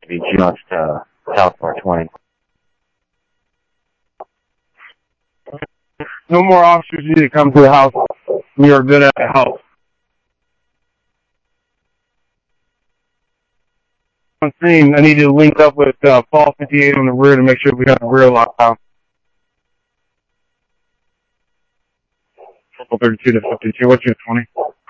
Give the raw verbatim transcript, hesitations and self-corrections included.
Maybe just uh, south of our twenty. No more officers need to come to the house. We are good at the house. I'm saying I need to link up with uh, Fall fifty-eight on the rear to make sure we got the rear locked down. thirty-two to fifty-two. What's your twenty?